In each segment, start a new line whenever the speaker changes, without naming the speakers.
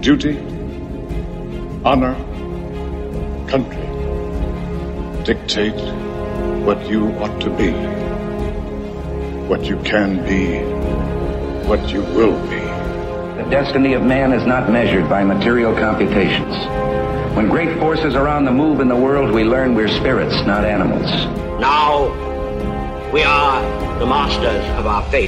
duty, honor, country dictate what you ought to be, what you can be, what you will be.
The destiny of man is not measured by material computations. When great forces are on the move in the world, we learn we're spirits, not animals.
Now, we are the masters of our fate.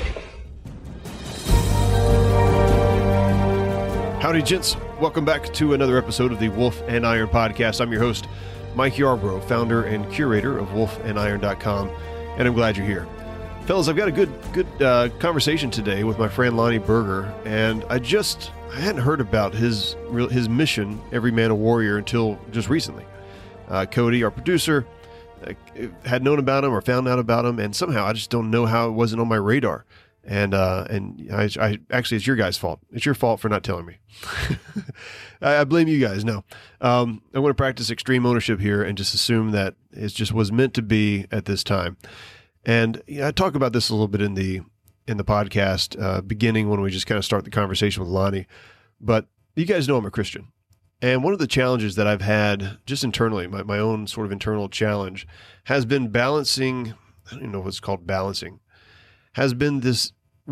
Howdy, gents. Welcome back to another episode of the Wolf and Iron Podcast. I'm your host, Mike Yarbrough, founder and curator of wolfandiron.com, and I'm glad you're here. Fellas, I've got a good conversation today with my friend Lonnie Berger, and I hadn't heard about his mission, Every Man a Warrior, until just recently. Cody, our producer, had known about him or found out about him, and somehow I just don't know how it wasn't on my radar. And I actually, it's your guys' fault. It's your fault for not telling me. I blame you guys. No, I want to practice extreme ownership here and just assume that it just was meant to be at this time. And I talk about this a little bit in the podcast beginning when we just kind of start the conversation with Lonnie. But you guys know I'm a Christian, and one of the challenges that I've had just internally, my own sort of internal challenge, has been balancing. I don't even know what's called balancing. Has been this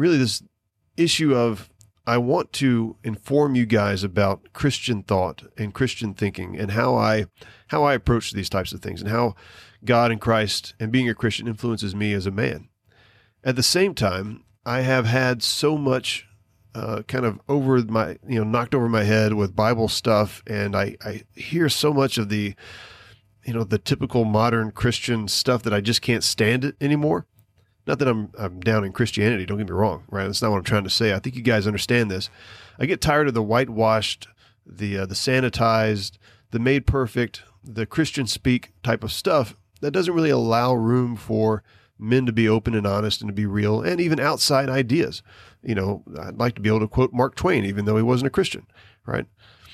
issue of, I want to inform you guys about Christian thought and Christian thinking and how I approach these types of things and how God and Christ and being a Christian influences me as a man. At the same time, I have had so much kind of knocked over my head with Bible stuff, and I hear so much of the typical modern Christian stuff that I just can't stand it anymore. Not that I'm down in Christianity, don't get me wrong, right? That's not what I'm trying to say. I think you guys understand this. I get tired of the whitewashed, the sanitized, the made perfect, the Christian speak type of stuff that doesn't really allow room for men to be open and honest and to be real, and even outside ideas. I'd like to be able to quote Mark Twain, even though he wasn't a Christian, right?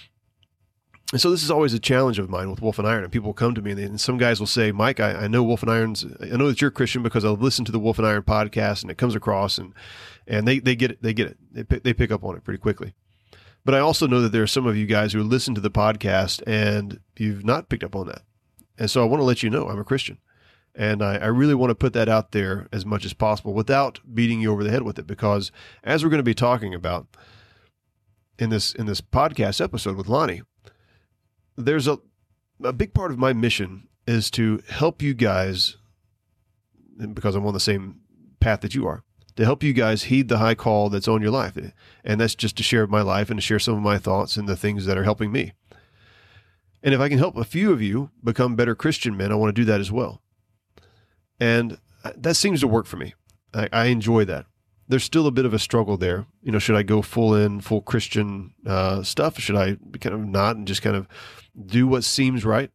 And so this is always a challenge of mine with Wolf and Iron. And people come to me, and some guys will say, Mike, I know Wolf and Iron's, I know that you're a Christian because I've listened to the Wolf and Iron podcast, and it comes across, and they get it. They get it. They pick up on it pretty quickly. But I also know that there are some of you guys who listen to the podcast and you've not picked up on that. And so I want to let you know I'm a Christian. And I really want to put that out there as much as possible without beating you over the head with it, because as we're going to be talking about in this podcast episode with Lonnie, there's a big part of my mission is to help you guys, because I'm on the same path that you are, to help you guys heed the high call that's on your life. And that's just to share my life and to share some of my thoughts and the things that are helping me. And if I can help a few of you become better Christian men, I want to do that as well. And that seems to work for me. I enjoy that. There's still a bit of a struggle there. Should I go full Christian stuff? Should I kind of not and just kind of do what seems right?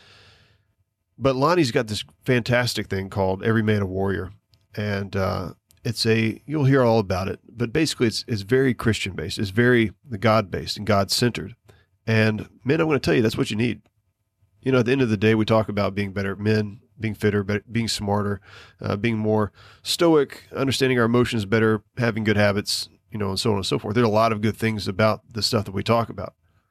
But Lonnie's got this fantastic thing called Every Man a Warrior. And you'll hear all about it, but basically it's very Christian based. It's very God based and God centered. And men, I'm going to tell you, that's what you need. At the end of the day, we talk about being better men, being fitter, being smarter, being more stoic, understanding our emotions better, having good habits, and so on and so forth. There's a lot of good things about the stuff that we talk about.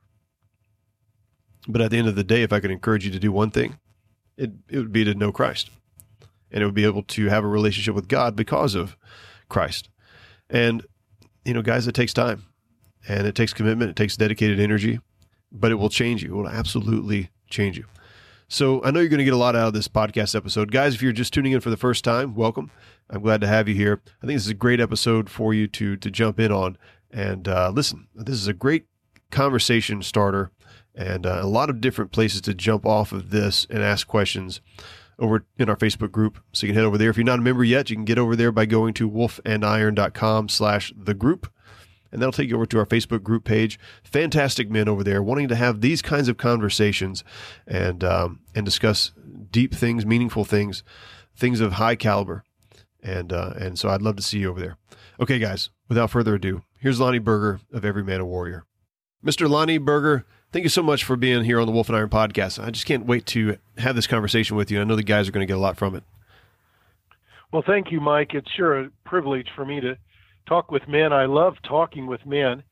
But at the end of the day, if I could encourage you to do one thing, it would be to know Christ. And it would be able to have a relationship with God because of Christ. And, guys, it takes time. And it takes commitment. It takes dedicated energy. But it will change you. It will absolutely change you. So I know you're going to get a lot out of this podcast episode. Guys, if you're just tuning in for the first time, welcome. I'm glad to have you here. I think this is a great episode for you to jump in on. And listen, this is a great conversation starter and a lot of different places to jump off of this and ask questions over in our Facebook group. So you can head over there. If you're not a member yet, you can get over there by going to wolfandiron.com/thegroup. And that'll take you over to our Facebook group page. Fantastic men over there wanting to have these kinds of conversations and discuss deep things, meaningful things, things of high caliber. And so I'd love to see you over there. Okay, guys, without further ado, here's Lonnie Berger of Every Man a Warrior. Mr. Lonnie Berger, thank you so much for being here on the Wolf and Iron podcast. I just can't wait to have this conversation with you. I know the guys are going to get a lot from it.
Well, thank you, Mike. It's sure a privilege for me to talk with men. I love talking with men,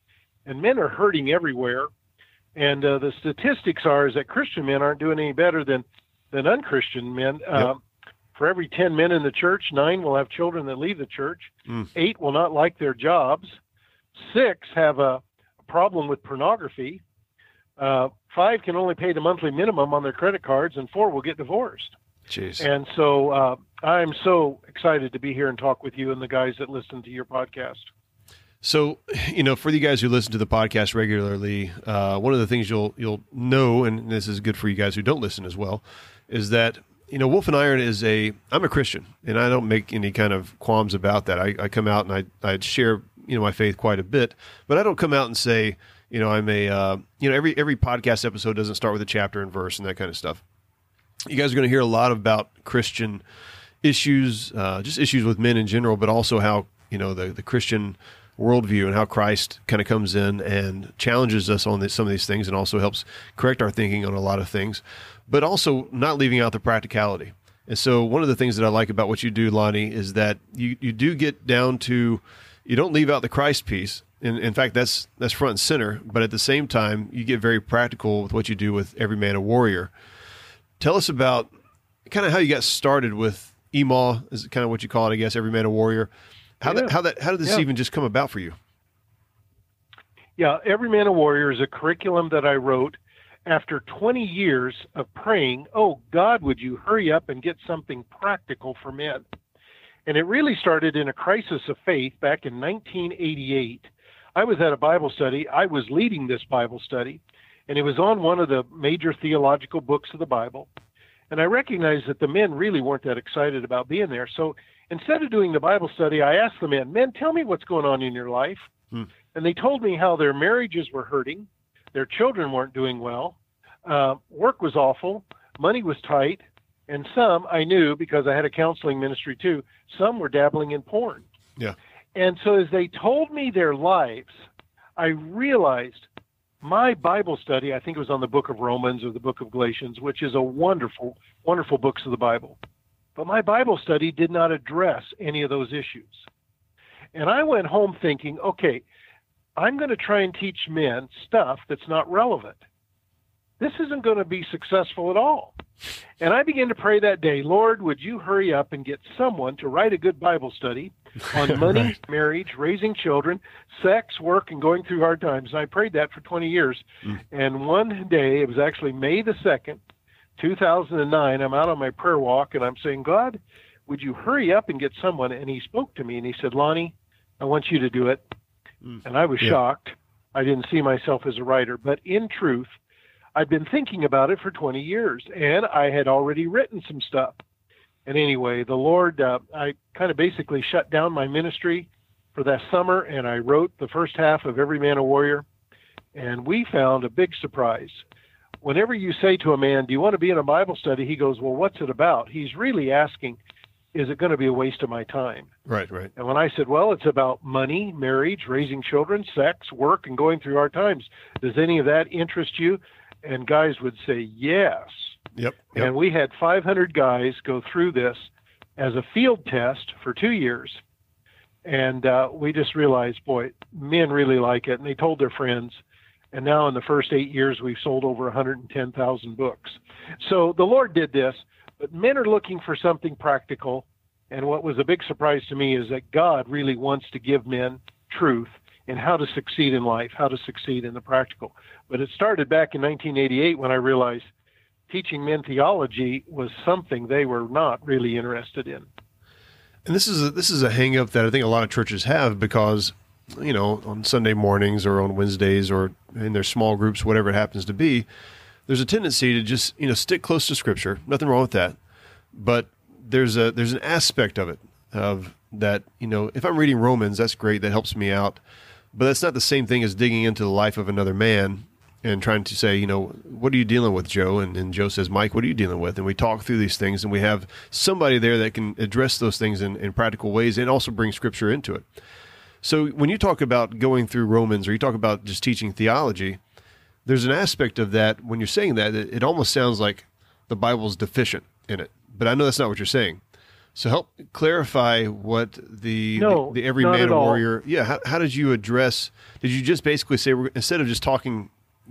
and men are hurting everywhere. And the statistics are is that Christian men aren't doing any better than unchristian men.
Yep.
For every 10 men in the church, 9 will have children that leave the church. 8 will not like their jobs. 6 have a problem with pornography. 5 can only pay the monthly minimum on their credit cards, and 4 will get divorced.
Jeez.
And so I'm so excited to be here and talk with you and the guys that listen to your podcast.
So, for you guys who listen to the podcast regularly, one of the things you'll know, and this is good for you guys who don't listen as well, is that, Wolf and Iron I'm a Christian, and I don't make any kind of qualms about that. I come out and I share, my faith quite a bit, but I don't come out and say, I'm every podcast episode doesn't start with a chapter and verse and that kind of stuff. You guys are going to hear a lot about Christian issues, just issues with men in general, but also how, the Christian worldview and how Christ kind of comes in and challenges us on some of these things and also helps correct our thinking on a lot of things, but also not leaving out the practicality. And so one of the things that I like about what you do, Lonnie, is that you do get down to, you don't leave out the Christ piece. In fact, that's front and center, but at the same time, you get very practical with what you do with Every Man a Warrior. Tell us about kind of how you got started with EMAW, is kind of what you call it, I guess, Every Man a Warrior. How did this even just come about for you?
Yeah, Every Man a Warrior is a curriculum that I wrote after 20 years of praying, oh, God, would you hurry up and get something practical for men? And it really started in a crisis of faith back in 1988. I was at a Bible study. I was leading this Bible study, and it was on one of the major theological books of the Bible. And I recognized that the men really weren't that excited about being there. So instead of doing the Bible study, I asked the men, tell me what's going on in your life. And they told me how their marriages were hurting, their children weren't doing well, work was awful, money was tight, and some, I knew because I had a counseling ministry too, some were dabbling in porn.
Yeah.
And so as they told me their lives, I realized my Bible study, I think it was on the book of Romans or the book of Galatians, which is a wonderful, wonderful books of the Bible. But my Bible study did not address any of those issues. And I went home thinking, okay, I'm going to try and teach men stuff that's not relevant. This isn't going to be successful at all. And I began to pray that day, Lord, would you hurry up and get someone to write a good Bible study on money, right, marriage, raising children, sex, work, and going through hard times. And I prayed that for 20 years. And one day, it was actually May the 2nd, 2009, I'm out on my prayer walk, and I'm saying, God, would you hurry up and get someone? And he spoke to me, and he said, Lonnie, I want you to do it. And I was shocked. I didn't see myself as a writer. But in truth, I'd been thinking about it for 20 years, and I had already written some stuff. And anyway, the Lord, I kind of basically shut down my ministry for that summer, and I wrote the first half of Every Man a Warrior. And we found a big surprise. Whenever you say to a man, do you want to be in a Bible study? He goes, well, what's it about? He's really asking, is it going to be a waste of my time?
Right, right.
And when I said, well, it's about money, marriage, raising children, sex, work, and going through hard times, does any of that interest you? And guys would say, yes.
Yep.
And we had 500 guys go through this as a field test for 2 years. And we just realized, boy, men really like it. And they told their friends. And now in the first 8 years, we've sold over 110,000 books. So the Lord did this, but men are looking for something practical. And what was a big surprise to me is that God really wants to give men truth in how to succeed in life, how to succeed in the practical. But it started back in 1988 when I realized teaching men theology was something they were not really interested in.
And this is a hang up that I think a lot of churches have because, you know, on Sunday mornings or on Wednesdays or in their small groups, whatever it happens to be, there's a tendency to just, you know, stick close to Scripture. Nothing wrong with that. But there's an aspect of it, of that, you know, if I'm reading Romans, that's great. That helps me out. But that's not the same thing as digging into the life of another man and trying to say, you know, what are you dealing with, Joe? And Joe says, Mike, what are you dealing with? And we talk through these things, and we have somebody there that can address those things in practical ways and also bring Scripture into it. So when you talk about going through Romans or you talk about just teaching theology, there's an aspect of that when you're saying that, it almost sounds like the Bible's deficient in it. But I know that's not what you're saying. So help clarify what the every
not
man
at
and
all.
warrior. Yeah, how did you address? Did you just basically say instead of just talking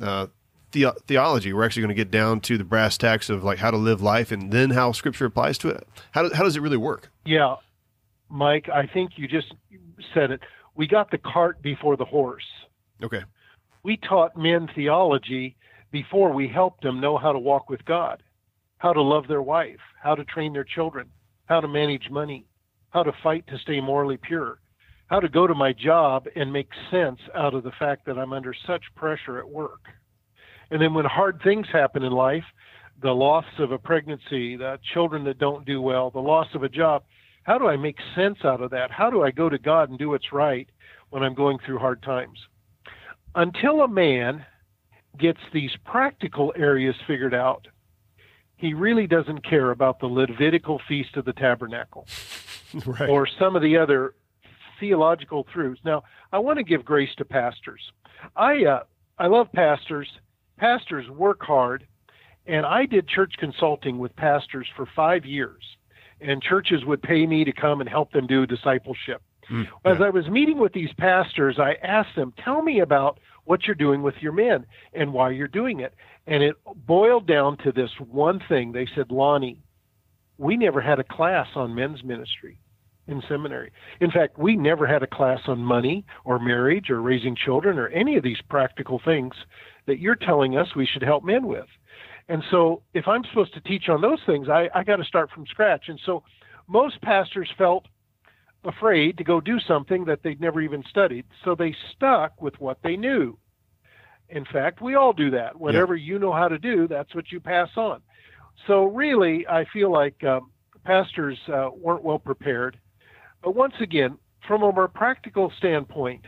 theology, we're actually going to get down to the brass tacks of like how to live life and then how Scripture applies to it? How does it really work?
Yeah, Mike, I think you just said it. We got the cart before the horse.
Okay.
We taught men theology before we helped them know how to walk with God, how to love their wife, how to train their children, how to manage money, how to fight to stay morally pure, how to go to my job and make sense out of the fact that I'm under such pressure at work. And then when hard things happen in life, the loss of a pregnancy, the children that don't do well, the loss of a job, how do I make sense out of that? How do I go to God and do what's right when I'm going through hard times? Until a man gets these practical areas figured out, he really doesn't care about the Levitical Feast of the Tabernacle
Right.
or some of the other theological truths. Now, I want to give grace to pastors. I love pastors. Pastors work hard, and I did church consulting with pastors for 5 years, and churches would pay me to come and help them do discipleship. As I was meeting with these pastors, I asked them, tell me about what you're doing with your men and why you're doing it. And it boiled down to this one thing. They said, Lonnie, we never had a class on men's ministry in seminary. In fact, we never had a class on money or marriage or raising children or any of these practical things that you're telling us we should help men with. And so if I'm supposed to teach on those things, I got to start from scratch. And so most pastors felt afraid to go do something that they'd never even studied. So they stuck with what they knew. In fact, we all do that. Whatever you know how to do, that's what you pass on. So really, I feel like pastors weren't well prepared. But once again, from a more practical standpoint,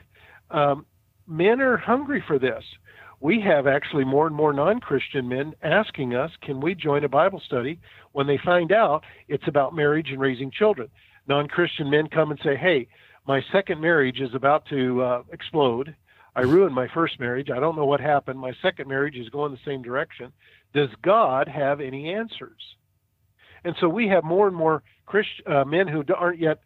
men are hungry for this. We have actually more and more non-Christian men asking us, can we join a Bible study when they find out it's about marriage and raising children? Non-Christian men come and say, hey, my second marriage is about to explode. I ruined my first marriage. I don't know what happened. My second marriage is going the same direction. Does God have any answers? And so we have more and more men who aren't yet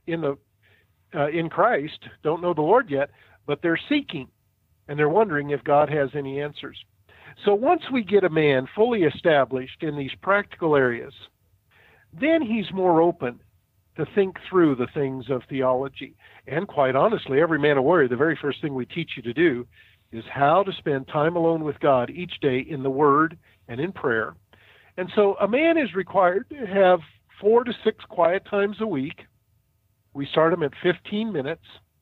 in Christ, don't know the Lord yet, but they're seeking, and they're wondering if God has any answers. So once we get a man fully established in these practical areas, then he's more open to think through the things of theology. And quite honestly, every man and warrior, the very first thing we teach you to do is how to spend time alone with God each day in the Word and in prayer. And so a man is required to have 4 to 6 quiet times a week. We start him at 15 minutes.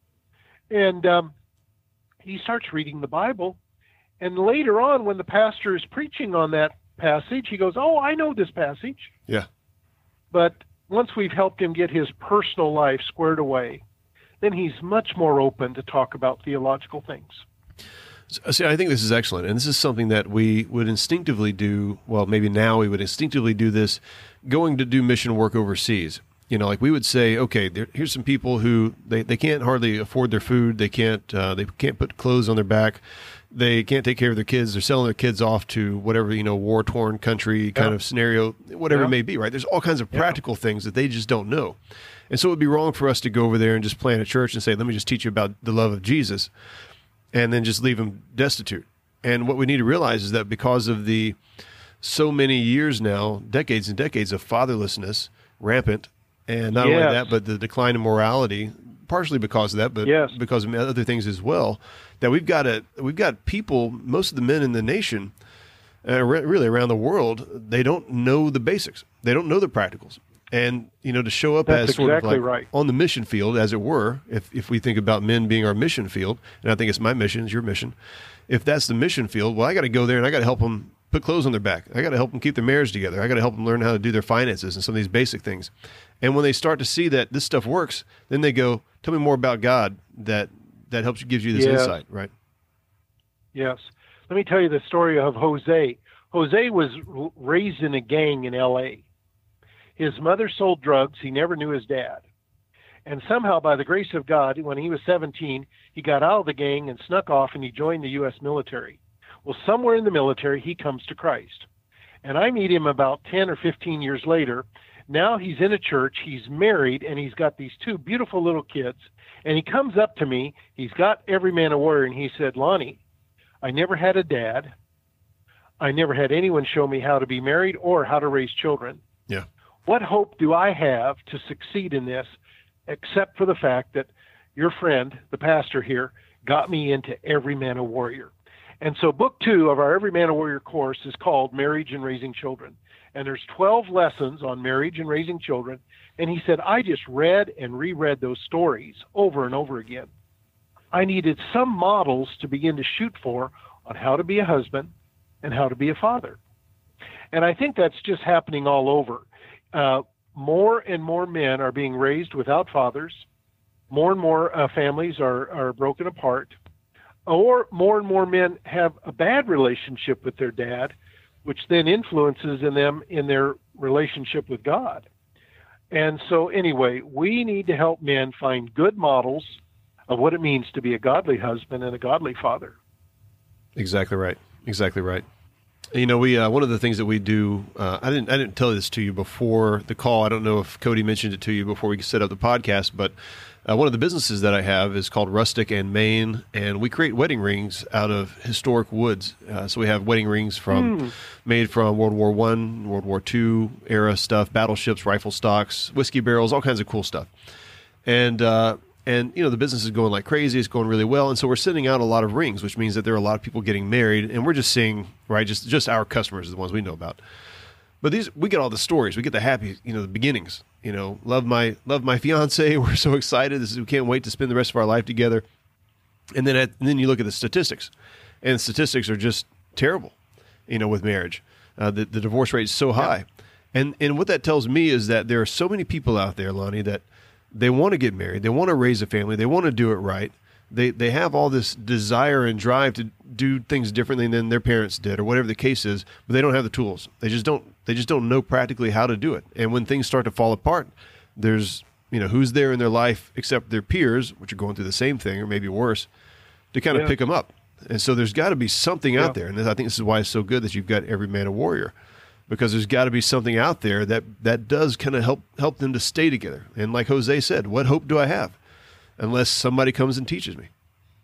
And he starts reading the Bible. And later on, when the pastor is preaching on that passage, he goes, oh, I know this passage.
Yeah.
But once we've helped him get his personal life squared away, then he's much more open to talk about theological things.
See, I think this is excellent, and this is something that we would instinctively do. Well, maybe now we would instinctively do this going to do mission work overseas. You know, like we would say, okay, here's some people who they can't hardly afford their food. They can't put clothes on their back. They can't take care of their kids. They're selling their kids off to whatever, war-torn country kind of scenario, whatever it may be, right? There's all kinds of practical things that they just don't know. And so it would be wrong for us to go over there and just plant a church and say, let me just teach you about the love of Jesus, and then just leave them destitute. And what we need to realize is that because of the so many years now, decades and decades of fatherlessness rampant, and not only that, but the decline in morality, partially because of that, but because of other things as well, that we've got people, most of the men in the nation, really around the world, they don't know the basics. They don't know the practicals. And, to show up as sort of like on the mission field, as it were, if we think about men being our mission field, and I think it's my mission, it's your mission, if that's the mission field, well, I got to go there and I got to help them put clothes on their back. I got to help them keep their marriage together. I got to help them learn how to do their finances and some of these basic things. And when they start to see that this stuff works, then they go, tell me more about God that helps gives you this insight, right? Yes.
Let me tell you the story of Jose. Jose was raised in a gang in L.A. His mother sold drugs. He never knew his dad. And somehow, by the grace of God, when he was 17, he got out of the gang and snuck off, and he joined the U.S. military. Well, somewhere in the military, he comes to Christ. And I meet him about 10 or 15 years later, Now he's in a church, he's married, and he's got these two beautiful little kids. And he comes up to me, he's got Every Man a Warrior, and he said, Lonnie, I never had a dad. I never had anyone show me how to be married or how to raise children.
Yeah.
What hope do I have to succeed in this, except for the fact that your friend, the pastor here, got me into Every Man a Warrior. And so book 2 of our Every Man a Warrior course is called Marriage and Raising Children. And there's 12 lessons on marriage and raising children. And he said, I just read and reread those stories over and over again. I needed some models to begin to shoot for on how to be a husband and how to be a father. And I think that's just happening all over. More and more men are being raised without fathers. More and more families are broken apart. Or more and more men have a bad relationship with their dad, which then influences in them in their relationship with God. And so anyway, we need to help men find good models of what it means to be a godly husband and a godly father.
Exactly right. Exactly right. You know, we one of the things that we do, I didn't tell this to you before the call. I don't know if Cody mentioned it to you before we set up the podcast, but one of the businesses that I have is called Rustic and Maine, and we create wedding rings out of historic woods. So we have wedding rings made from World War I, World War II era stuff, battleships, rifle stocks, whiskey barrels, all kinds of cool stuff. And you know, the business is going like crazy. It's going really well. And so we're sending out a lot of rings, which means that there are a lot of people getting married. And we're just seeing, right, just our customers are the ones we know about. But we get all the stories. We get the happy, you know, the beginnings. You know, love my fiance. We're so excited. We can't wait to spend the rest of our life together. And then you look at the statistics. And the statistics are just terrible, you know, with marriage. The divorce rate is so high. Yeah. And what that tells me is that there are so many people out there, Lonnie, that they want to get married. They want to raise a family. They want to do it right. They have all this desire and drive to do things differently than their parents did or whatever the case is, but they don't have the tools. They just don't know practically how to do it. And when things start to fall apart, there's, you know, who's there in their life except their peers, which are going through the same thing or maybe worse, to kind of pick them up. And so there's got to be something out there. And I think this is why it's so good that you've got Every Man a Warrior. Because there's got to be something out there that does kind of help them to stay together. And like Jose said, what hope do I have unless somebody comes and teaches me?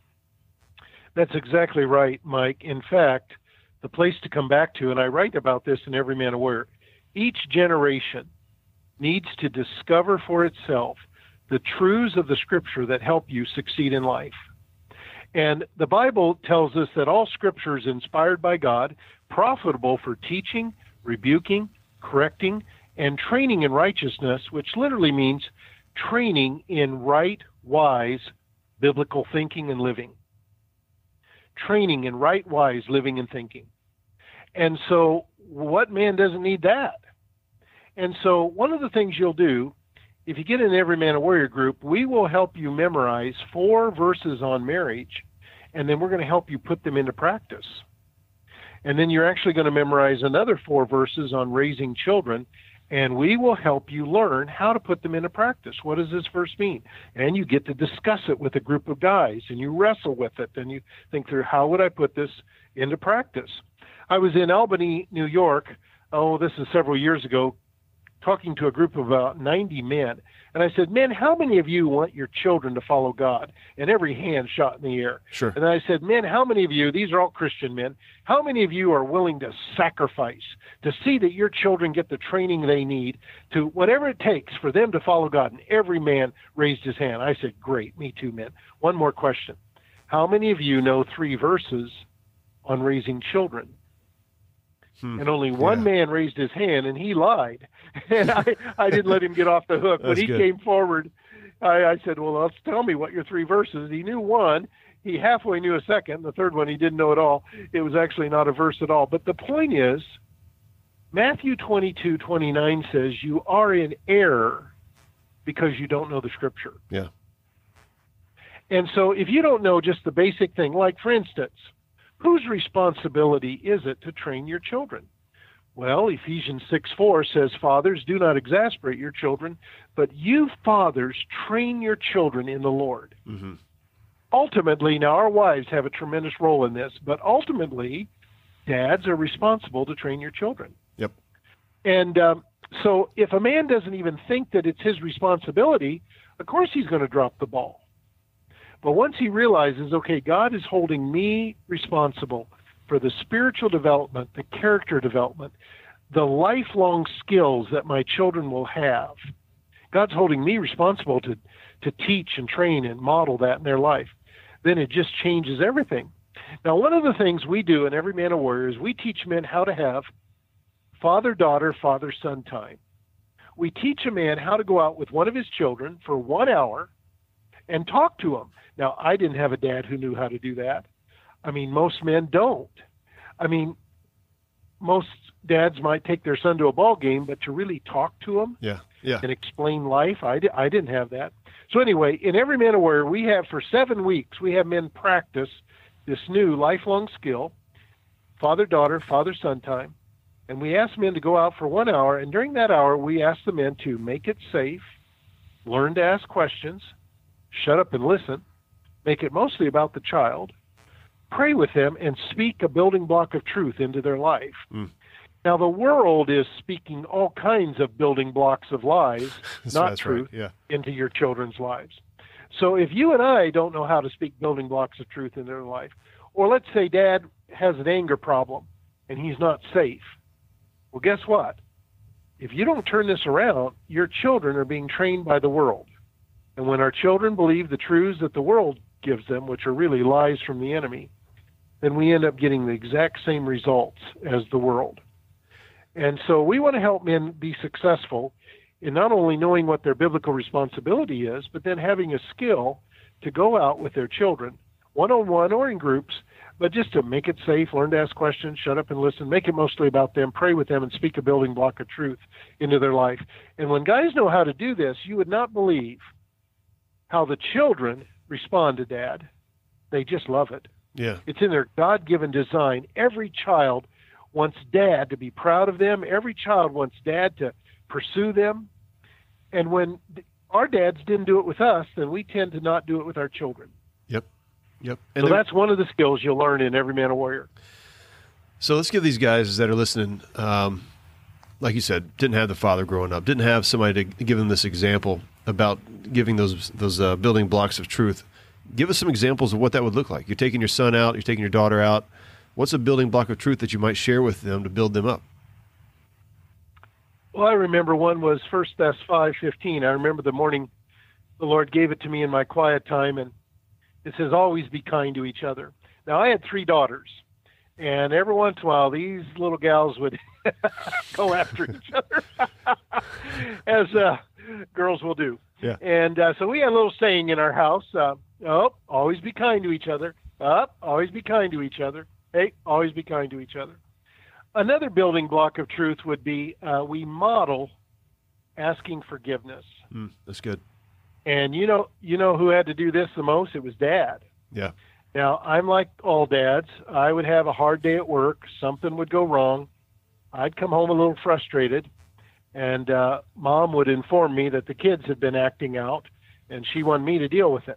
That's exactly right, Mike. In fact, the place to come back to, and I write about this in Every Man a Warrior, each generation needs to discover for itself the truths of the Scripture that help you succeed in life. And the Bible tells us that all Scripture is inspired by God, profitable for teaching, rebuking, correcting, and training in righteousness, which literally means training in right, wise, biblical thinking and living. Training in right, wise living and thinking. And so what man doesn't need that? And so one of the things you'll do, if you get in Every Man a Warrior group, we will help you memorize 4 verses on marriage, and then we're going to help you put them into practice. And then you're actually going to memorize another 4 verses on raising children, and we will help you learn how to put them into practice. What does this verse mean? And you get to discuss it with a group of guys, and you wrestle with it, and you think through, how would I put this into practice? I was in Albany, New York, this is several years ago, talking to a group of about 90 men. And I said, men, how many of you want your children to follow God? And every hand shot in the air.
Sure.
And I said, men, how many of you, these are all Christian men, how many of you are willing to sacrifice to see that your children get the training they need to whatever it takes for them to follow God? And every man raised his hand. I said, great, me too, men. One more question. How many of you know 3 verses on raising children? And only one man raised his hand, and he lied. And I didn't let him get off the hook. When he came forward, I said, well, tell me what your 3 verses. He knew one. He halfway knew a second. The third one he didn't know at all. It was actually not a verse at all. But the point is, Matthew 22:29 says, you are in error because you don't know the Scripture.
Yeah.
And so if you don't know just the basic thing, like, for instance, whose responsibility is it to train your children? Well, Ephesians 6:4 says, fathers, do not exasperate your children, but you fathers train your children in the Lord. Mm-hmm. Ultimately, now our wives have a tremendous role in this, but ultimately, dads are responsible to train your children.
Yep.
And So if a man doesn't even think that it's his responsibility, of course he's going to drop the ball. But once he realizes, okay, God is holding me responsible for the spiritual development, the character development, the lifelong skills that my children will have, God's holding me responsible to teach and train and model that in their life, then it just changes everything. Now, one of the things we do in Every Man a Warrior is we teach men how to have father-daughter, father-son time. We teach a man how to go out with one of his children for 1 hour and talk to him. Now, I didn't have a dad who knew how to do that. I mean, most men don't. I mean, most dads might take their son to a ball game, but to really talk to him and explain life, I didn't have that. So anyway, in Every Man a Warrior, we have for 7 weeks, we have men practice this new lifelong skill, father-daughter, father-son time. And we ask men to go out for 1 hour, and during that hour, we ask the men to make it safe, learn to ask questions, shut up and listen, make it mostly about the child, pray with them, and speak a building block of truth into their life. Now, the world is speaking all kinds of building blocks of lies, not truth, into your children's lives. So if you and I don't know how to speak building blocks of truth in their life, or let's say dad has an anger problem and he's not safe, well, guess what? If you don't turn this around, your children are being trained by the world. And when our children believe the truths that the world gives them, which are really lies from the enemy, then we end up getting the exact same results as the world. And so we want to help men be successful in not only knowing what their biblical responsibility is, but then having a skill to go out with their children, one-on-one or in groups, but just to make it safe, learn to ask questions, shut up and listen, make it mostly about them, pray with them, and speak a building block of truth into their life. And when guys know how to do this, you would not believe how the children respond to dad. They just love it.
Yeah.
It's in their God-given design. Every child wants dad to be proud of them. Every child wants dad to pursue them. And when our dads didn't do it with us, then we tend to not do it with our children.
Yep.
And so that's one of the skills you'll learn in Every Man a Warrior.
So let's give these guys that are listening, like you said, didn't have the father growing up, didn't have somebody to give them this example about giving those building blocks of truth. Give us some examples of what that would look like. You're taking your son out, you're taking your daughter out. What's a building block of truth that you might share with them to build them up?
Well, I remember one was 1 Thess 5:15. I remember the morning the Lord gave it to me in my quiet time, and it says, always be kind to each other. Now, I had 3 daughters, and every once in a while, these little gals would go after each other, as girls will do.
Yeah.
And so we had a little saying in our house, always be kind to each other. Always be kind to each other. Hey, always be kind to each other. Another building block of truth would be we model asking forgiveness.
That's good.
And you know who had to do this the most? It was Dad.
Yeah.
Now, I'm like all dads. I would have a hard day at work. Something would go wrong. I'd come home a little frustrated, and Mom would inform me that the kids had been acting out, and she wanted me to deal with it.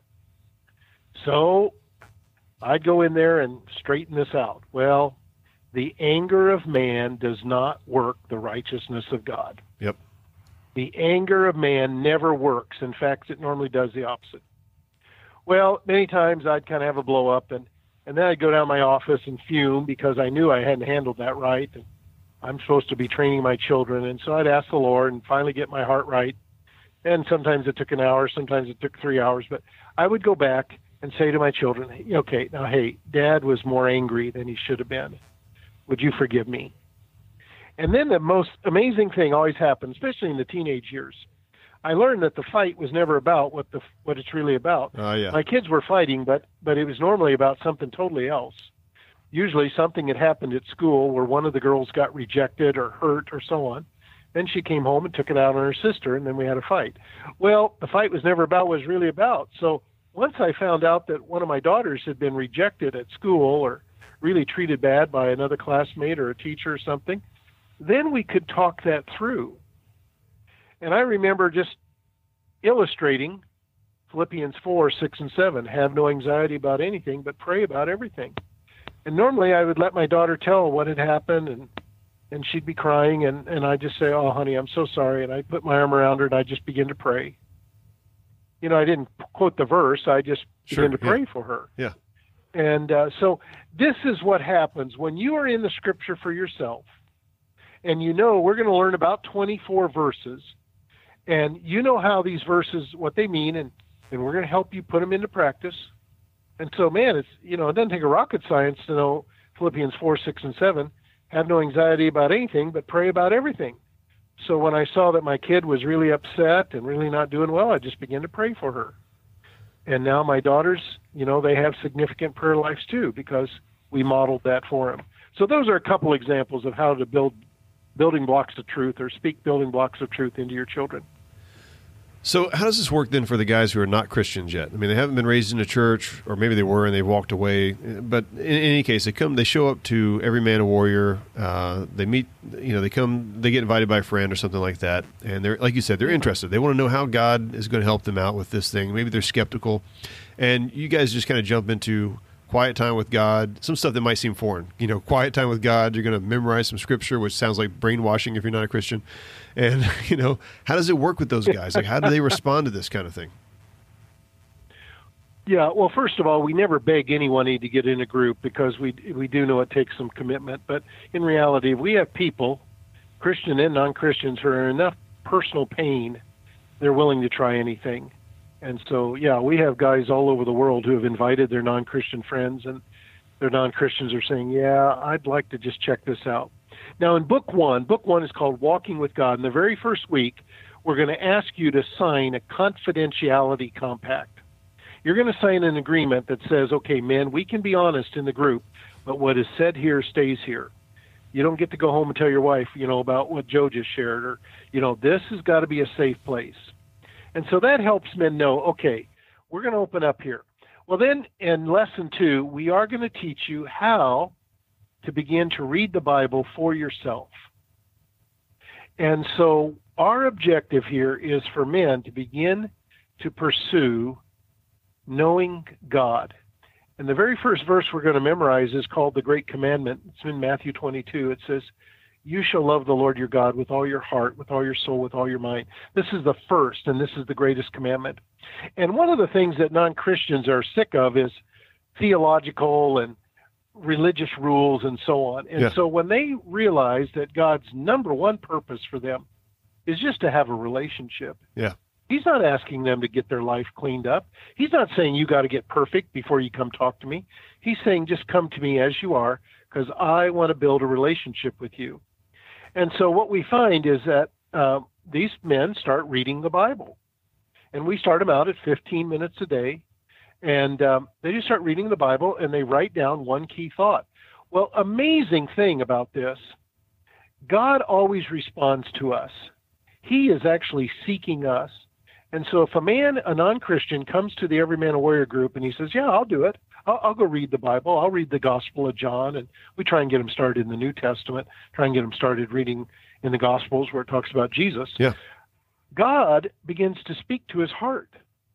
So I'd go in there and straighten this out. Well, the anger of man does not work the righteousness of God.
Yep.
The anger of man never works. In fact, it normally does the opposite. Well, many times I'd kind of have a blow up, and then I'd go down to my office and fume because I knew I hadn't handled that right. And I'm supposed to be training my children. And so I'd ask the Lord and finally get my heart right. And sometimes it took an hour, sometimes it took 3 hours. But I would go back and say to my children, okay, now, hey, Dad was more angry than he should have been. Would you forgive me? And then the most amazing thing always happens, especially in the teenage years. I learned that the fight was never about what it's really about.
Yeah.
My kids were fighting, but it was normally about something totally else. Usually something had happened at school where one of the girls got rejected or hurt or so on. Then she came home and took it out on her sister, and then we had a fight. Well, the fight was never about what it was really about. So once I found out that one of my daughters had been rejected at school or really treated bad by another classmate or a teacher or something, then we could talk that through. And I remember just illustrating Philippians 4:6-7, have no anxiety about anything, but pray about everything. And normally I would let my daughter tell what had happened, and she'd be crying, and I'd just say, "Oh, honey, I'm so sorry," and I'd put my arm around her and I'd just begin to pray. You know, I didn't quote the verse. I just began to pray for her.
Yeah.
And so this is what happens when you are in the Scripture for yourself, and you know we're going to learn about 24 verses, and you know how these verses, what they mean, and we're going to help you put them into practice. And so, man, it's, you know, it doesn't take a rocket science to know Philippians 4, 6, and 7. Have no anxiety about anything, but pray about everything. So when I saw that my kid was really upset and really not doing well, I just began to pray for her. And now my daughters, you know, they have significant prayer lives too, because we modeled that for them. So those are a couple examples of how to build building blocks of truth, or speak building blocks of truth into your children.
So how does this work then for the guys who are not Christians yet? I mean, they haven't been raised in a church, or maybe they were and they walked away. But in any case, they show up to Every Man a Warrior. They meet, you know, they get invited by a friend or something like that. And they're, like you said, they're interested. They want to know how God is going to help them out with this thing. Maybe they're skeptical. And you guys just kind of jump into quiet time with God, some stuff that might seem foreign. You know, quiet time with God, you're going to memorize some scripture, which sounds like brainwashing if you're not a Christian. And, you know, how does it work with those guys? Like, how do they respond to this kind of thing?
Yeah, well, first of all, we never beg anyone to get in a group, because we do know it takes some commitment. But in reality, we have people, Christian and non-Christians, who are in enough personal pain, they're willing to try anything. And so, yeah, we have guys all over the world who have invited their non-Christian friends, and their non-Christians are saying, yeah, I'd like to just check this out. Now, in book one is called Walking with God. In the very first week, we're going to ask you to sign a confidentiality compact. You're going to sign an agreement that says, okay, man, we can be honest in the group, but what is said here stays here. You don't get to go home and tell your wife, you know, about what Joe just shared, or, you know, this has got to be a safe place. And so that helps men know, okay, we're going to open up here. Well, then in lesson 2, we are going to teach you how to begin to read the Bible for yourself. And so our objective here is for men to begin to pursue knowing God. And the very first verse we're going to memorize is called the Great Commandment. It's in Matthew 22. It says, you shall love the Lord your God with all your heart, with all your soul, with all your mind. This is the first, and this is the greatest commandment. And one of the things that non-Christians are sick of is theological and religious rules and so on. And so when they realize that God's number one purpose for them is just to have a relationship.
Yeah.
He's not asking them to get their life cleaned up. He's not saying you got to get perfect before you come talk to me. He's saying just come to me as you are, because I want to build a relationship with you. And so what we find is that these men start reading the Bible. And we start them out at 15 minutes a day. And they just start reading the Bible, and they write down one key thought. Well, amazing thing about this, God always responds to us. He is actually seeking us. And so if a non-Christian, comes to the Every Man a Warrior group and he says, yeah, I'll do it. I'll go read the Bible. I'll read the Gospel of John. And we try and get them started in the New Testament, try and get them started reading in the Gospels where it talks about Jesus.
Yeah.
God begins to speak to his heart.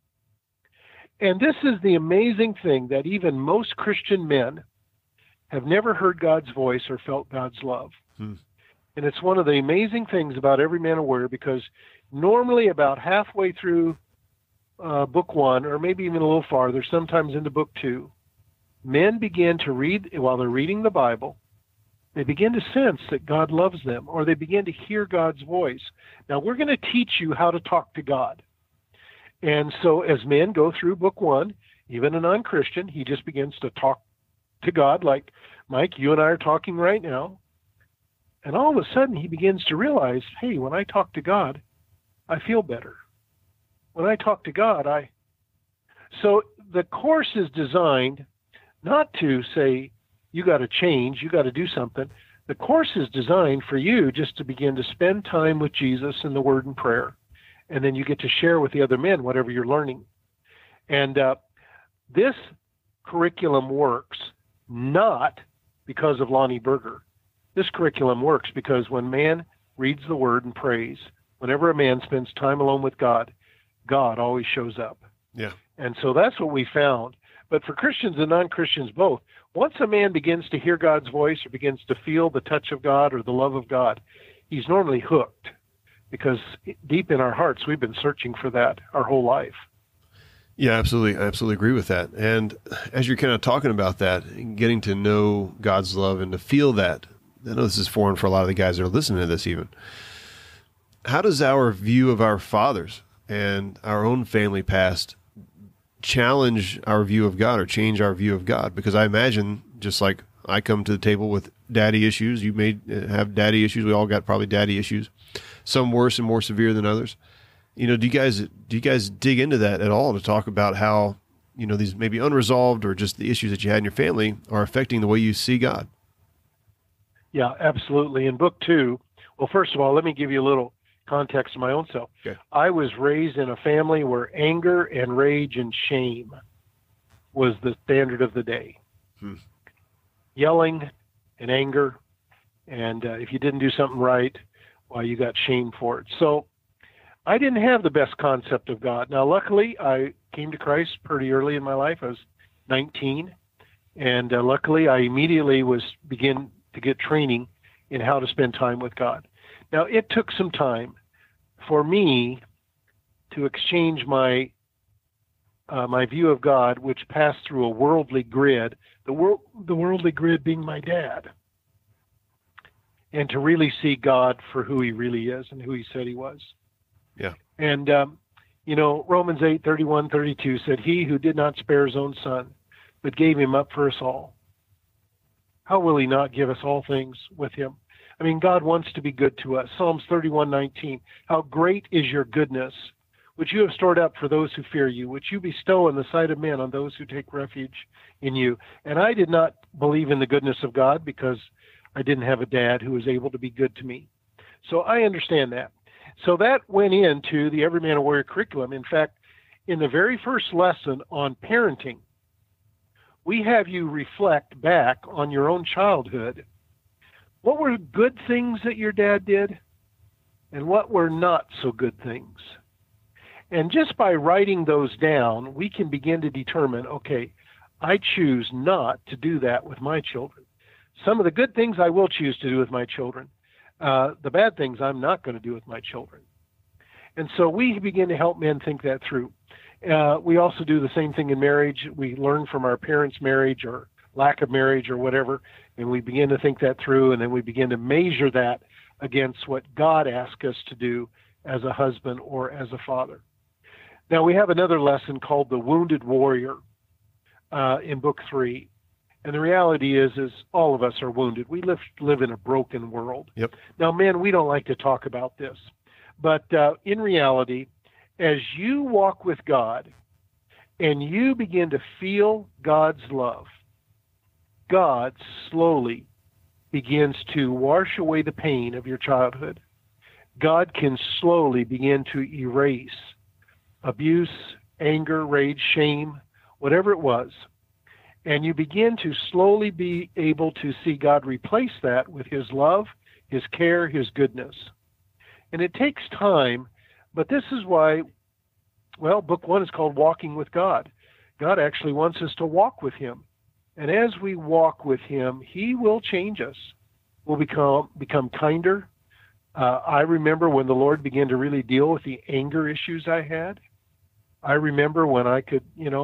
And this is the amazing thing, that even most Christian men have never heard God's voice or felt God's love. And it's one of the amazing things about Every Man a Warrior, because normally about halfway through book 1, or maybe even a little farther, sometimes into book 2, men begin to read, while they're reading the Bible, they begin to sense that God loves them, or they begin to hear God's voice. Now, we're going to teach you how to talk to God. And so as men go through book 1, even a non-Christian, he just begins to talk to God like, Mike, you and I are talking right now. And all of a sudden he begins to realize, hey, when I talk to God, I feel better. When I talk to God, So the course is designed not to say, you got to change, you got to do something. The course is designed for you just to begin to spend time with Jesus in the Word and prayer. And then you get to share with the other men whatever you're learning. And this curriculum works not because of Lonnie Berger. This curriculum works because when man reads the Word and prays, whenever a man spends time alone with God, God always shows up.
Yeah.
And so that's what we found. But for Christians and non-Christians both, Once a man begins to hear God's voice or begins to feel the touch of God or the love of God, he's normally hooked, because deep in our hearts, we've been searching for that our whole life.
Yeah, absolutely. I absolutely agree with that. And as you're kind of talking about that, getting to know God's love and to feel that, I know this is foreign for a lot of the guys that are listening to this even. How does our view of our fathers and our own family past challenge our view of God or change our view of God? Because I imagine, just like I come to the table with daddy issues, you may have daddy issues. We all got probably daddy issues, some worse and more severe than others. You know, do you guys dig into that at all to talk about how, you know, these maybe unresolved or just the issues that you had in your family are affecting the way you see God?
Yeah, absolutely. In book 2, well, first of all, let me give you a little context of my own self.
Okay.
I was raised in a family where anger and rage and shame was the standard of the day. Yelling and anger, and if you didn't do something right, well, you got shamed for it. So I didn't have the best concept of God. Now, luckily, I came to Christ pretty early in my life. I was 19, and luckily, I immediately began to get training in how to spend time with God. Now, it took some time for me to exchange my view of God, which passed through a worldly grid, the worldly grid being my dad, and to really see God for who he really is and who he said he was.
Yeah.
And, you know, Romans 8:31-32 said, "He who did not spare his own son, but gave him up for us all, how will he not give us all things with him?" I mean, God wants to be good to us. Psalms 31:19, "How great is your goodness, which you have stored up for those who fear you, which you bestow in the sight of men on those who take refuge in you." And I did not believe in the goodness of God because I didn't have a dad who was able to be good to me. So I understand that. So that went into the Every Man a Warrior curriculum. In fact, in the very first lesson on parenting, we have you reflect back on your own childhood. What were good things that your dad did, and what were not so good things? And just by writing those down, we can begin to determine, okay, I choose not to do that with my children. Some of the good things I will choose to do with my children. The bad things I'm not going to do with my children. And so we begin to help men think that through. We also do the same thing in marriage. We learn from our parents' marriage or lack of marriage or whatever, and we begin to think that through, and then we begin to measure that against what God asks us to do as a husband or as a father. Now, we have another lesson called The Wounded Warrior in Book 3. And the reality is all of us are wounded. We live in a broken world.
Yep.
Now, men, we don't like to talk about this. But in reality, as you walk with God and you begin to feel God's love, God slowly begins to wash away the pain of your childhood. God can slowly begin to erase abuse, anger, rage, shame, whatever it was. And you begin to slowly be able to see God replace that with his love, his care, his goodness. And it takes time, but this is why, well, book 1 is called Walking with God. God actually wants us to walk with him. And as we walk with him, he will change us. We'll become kinder. I remember when the Lord began to really deal with the anger issues I had. I remember when I could,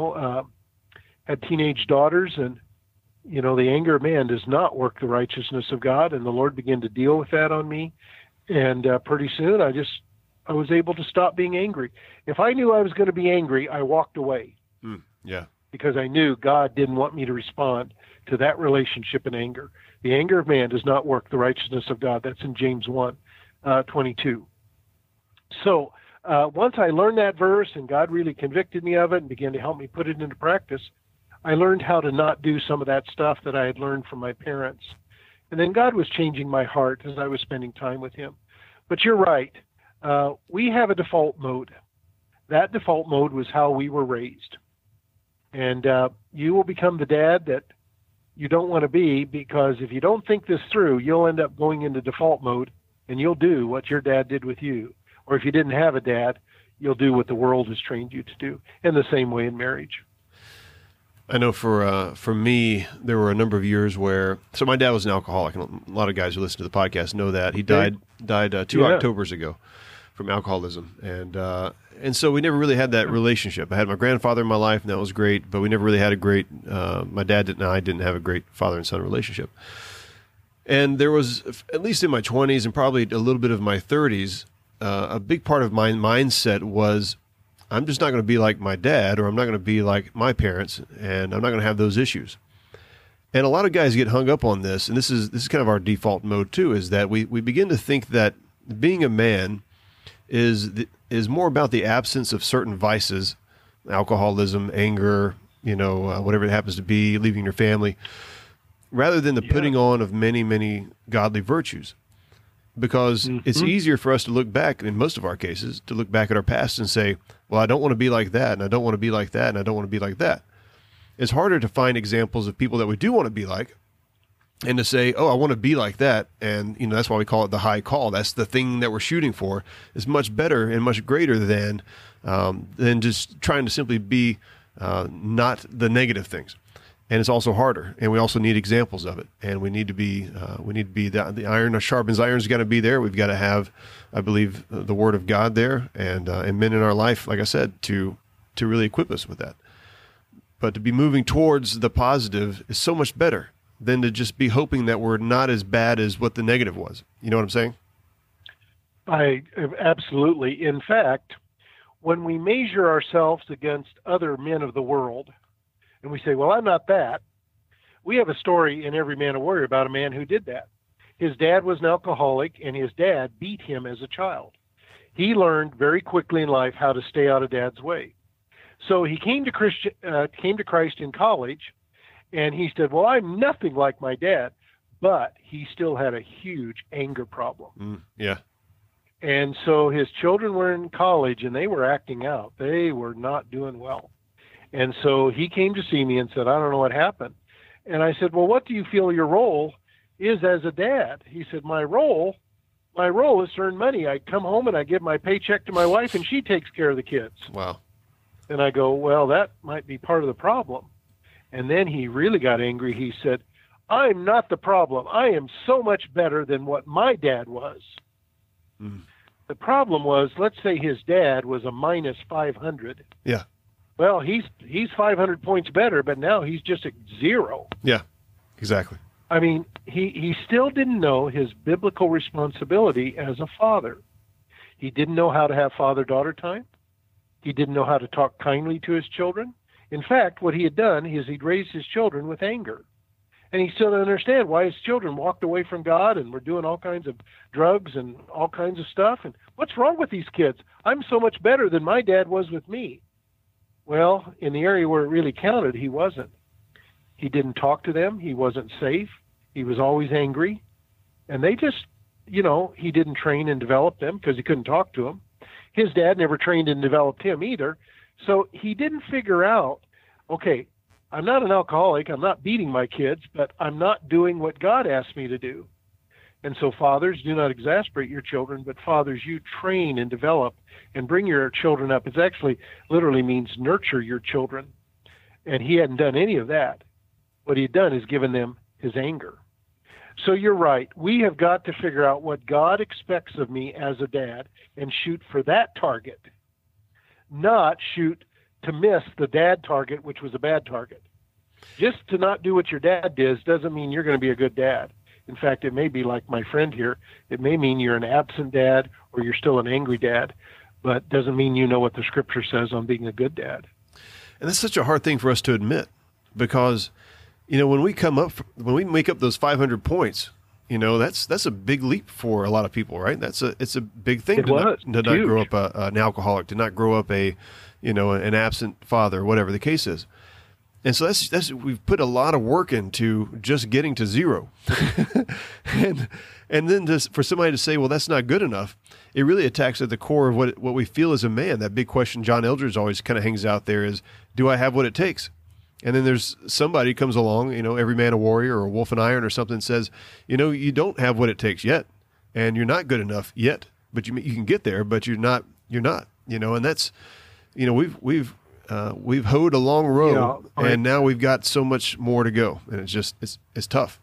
had teenage daughters, and, the anger of man does not work the righteousness of God, and the Lord began to deal with that on me. And pretty soon I was able to stop being angry. If I knew I was going to be angry, I walked away.
Yeah.
Because I knew God didn't want me to respond to that relationship in anger. The anger of man does not work the righteousness of God. That's in James 1:22. So once I learned that verse and God really convicted me of it and began to help me put it into practice, I learned how to not do some of that stuff that I had learned from my parents. And then God was changing my heart as I was spending time with him. But you're right. We have a default mode. That default mode was how we were raised. And you will become the dad that you don't want to be, because if you don't think this through, you'll end up going into default mode and you'll do what your dad did with you. Or if you didn't have a dad, you'll do what the world has trained you to do. And the same way in marriage.
I know for me, there were a number of years where, so my dad was an alcoholic, and a lot of guys who listen to the podcast know that. He died 2 Octobers ago from alcoholism. And so we never really had that relationship. I had my grandfather in my life, and that was great, but we never really had a great, my dad and I didn't have a great father and son relationship. And there was, at least in my 20s and probably a little bit of my 30s, a big part of my mindset was, I'm just not going to be like my dad, or I'm not going to be like my parents, and I'm not going to have those issues. And a lot of guys get hung up on this, and this is kind of our default mode too, is that we begin to think that being a man is more about the absence of certain vices, alcoholism, anger, whatever it happens to be, leaving your family, rather than the putting on of many, many godly virtues. Because it's easier for us to look back, in most of our cases, to look back at our past and say, well, I don't want to be like that, and I don't want to be like that, and I don't want to be like that. It's harder to find examples of people that we do want to be like, and to say, oh, I want to be like that, and that's why we call it the high call. That's the thing that we're shooting for. It's much better and much greater than just trying to simply be not the negative things. And it's also harder, and we also need examples of it. And we need to be the iron sharpens iron's got to be there. We've got to have, I believe, the Word of God there, and men in our life, like I said, to really equip us with that. But to be moving towards the positive is so much better than to just be hoping that we're not as bad as what the negative was. You know what I'm saying?
I absolutely. In fact, when we measure ourselves against other men of the world, and we say, well, I'm not that. We have a story in Every Man a Warrior about a man who did that. His dad was an alcoholic, and his dad beat him as a child. He learned very quickly in life how to stay out of dad's way. So he came to Christ in college, and he said, well, I'm nothing like my dad, but he still had a huge anger problem.
Yeah.
And so his children were in college, and they were acting out. They were not doing well. And so he came to see me and said, I don't know what happened. And I said, well, what do you feel your role is as a dad? He said, my role is to earn money. I come home and I give my paycheck to my wife, and she takes care of the kids.
Wow.
And I go, well, that might be part of the problem. And then he really got angry. He said, I'm not the problem. I am so much better than what my dad was. The problem was, let's say his dad was a minus 500.
Yeah.
Well, he's 500 points better, but now he's just at 0.
Yeah, exactly.
I mean, he still didn't know his biblical responsibility as a father. He didn't know how to have father-daughter time. He didn't know how to talk kindly to his children. In fact, what he had done is he'd raised his children with anger. And he still didn't understand why his children walked away from God and were doing all kinds of drugs and all kinds of stuff. And what's wrong with these kids? I'm so much better than my dad was with me. Well, in the area where it really counted, he wasn't. He didn't talk to them. He wasn't safe. He was always angry. And they just, he didn't train and develop them because he couldn't talk to them. His dad never trained and developed him either. So he didn't figure out, okay, I'm not an alcoholic. I'm not beating my kids, but I'm not doing what God asked me to do. And so fathers, do not exasperate your children, but fathers, you train and develop and bring your children up. It actually literally means nurture your children. And he hadn't done any of that. What he'd done is given them his anger. So you're right. We have got to figure out what God expects of me as a dad and shoot for that target, not shoot to miss the dad target, which was a bad target. Just to not do what your dad does doesn't mean you're going to be a good dad. In fact, it may be like my friend here. It may mean you're an absent dad or you're still an angry dad, but doesn't mean you know what the scripture says on being a good dad.
And that's such a hard thing for us to admit because, when we make up those 500 points, that's a big leap for a lot of people, right? It's a big thing to not grow up an alcoholic, to not grow up an absent father, whatever the case is. And so that's we've put a lot of work into just getting to 0. and then just for somebody to say, well, that's not good enough, it really attacks at the core of what we feel as a man. That big question John Eldredge always kind of hangs out there is, do I have what it takes? And then there's somebody comes along, Every Man a Warrior or Wolf and Iron or something says, you don't have what it takes yet, and you're not good enough yet, but you can get there, but you're not, and that's, we've we've hoed a long road,
Yeah,
and now we've got so much more to go, and it's tough.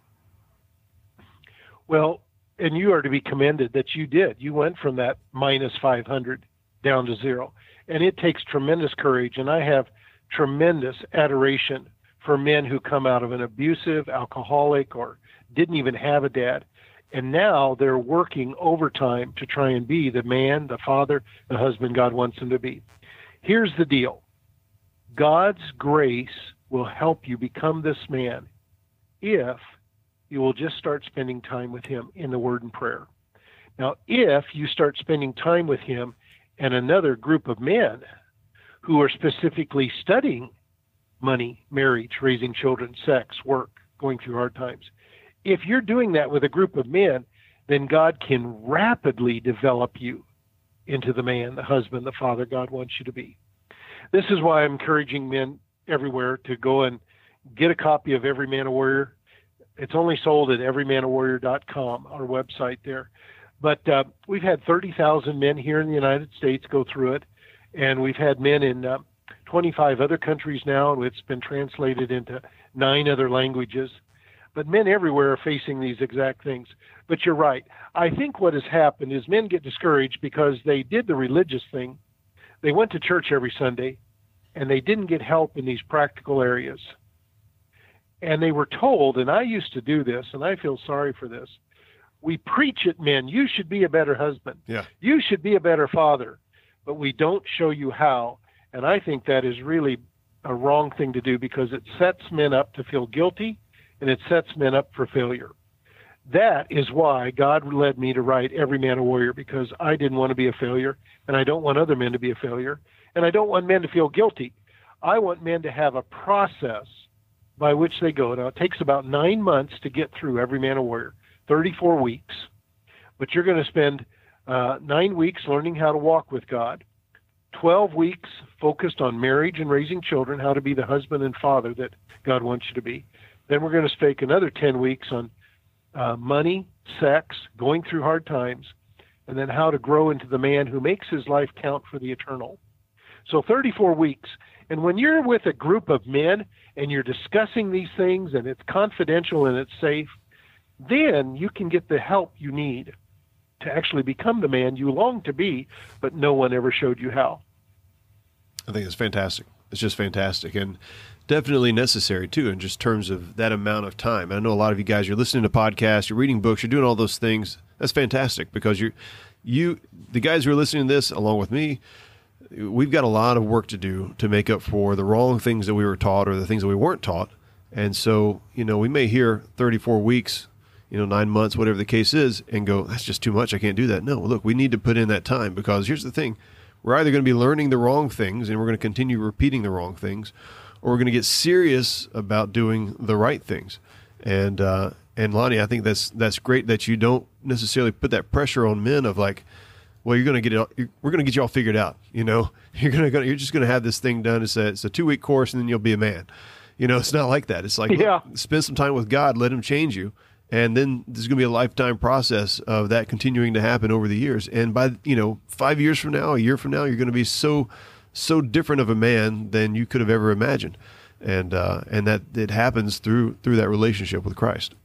Well, and you are to be commended that you did. You went from that minus 500 down to 0. And it takes tremendous courage. And I have tremendous adoration for men who come out of an abusive, alcoholic, or didn't even have a dad. And now they're working overtime to try and be the man, the father, the husband God wants them to be. Here's the deal. God's grace will help you become this man if you will just start spending time with him in the Word and prayer. Now, if you start spending time with him and another group of men who are specifically studying money, marriage, raising children, sex, work, going through hard times, if you're doing that with a group of men, then God can rapidly develop you into the man, the husband, the father God wants you to be. This is why I'm encouraging men everywhere to go and get a copy of Every Man a Warrior. It's only sold at everymanawarrior.com, our website there. But we've had 30,000 men here in the United States go through it, and we've had men in 25 other countries now, and it's been translated into 9 other languages. But men everywhere are facing these exact things. But you're right. I think what has happened is men get discouraged because they did the religious thing. They went to church every Sunday, and they didn't get help in these practical areas. And they were told, and I used to do this, and I feel sorry for this, we preach at men, you should be a better husband.
Yeah.
You should be a better father. But we don't show you how. And I think that is really a wrong thing to do because it sets men up to feel guilty, and it sets men up for failure. That is why God led me to write Every Man a Warrior, because I didn't want to be a failure, and I don't want other men to be a failure, and I don't want men to feel guilty. I want men to have a process by which they go. Now, it takes about 9 months to get through Every Man a Warrior, 34 weeks. But you're going to spend 9 weeks learning how to walk with God, 12 weeks focused on marriage and raising children, how to be the husband and father that God wants you to be. Then we're going to take another 10 weeks on money, sex, going through hard times, and then how to grow into the man who makes his life count for the eternal. So 34 weeks. And when you're with a group of men and you're discussing these things and it's confidential and it's safe, then you can get the help you need to actually become the man you long to be, but no one ever showed you how.
I think it's fantastic. It's just fantastic, and definitely necessary too, in just terms of that amount of time. And I know a lot of you guys, you're listening to podcasts, you're reading books, you're doing all those things. That's fantastic, because the guys who are listening to this, along with me, we've got a lot of work to do to make up for the wrong things that we were taught or the things that we weren't taught. And so, we may hear 34 weeks, 9 months, whatever the case is, and go, that's just too much. I can't do that. No, look, we need to put in that time, because here's the thing. We're either going to be learning the wrong things and we're going to continue repeating the wrong things, or we're going to get serious about doing the right things. And Lonnie, I think that's great that you don't necessarily put that pressure on men of like, well, we're going to get you all figured out. You're just going to have this thing done. It's a 2-week course, and then you'll be a man. It's not like that. It's like, look, spend some time with God, let him change you. And then there's going to be a lifetime process of that continuing to happen over the years. And by, 5 years from now, a year from now, you're going to be so different of a man than you could have ever imagined. And that it happens through that relationship with Christ.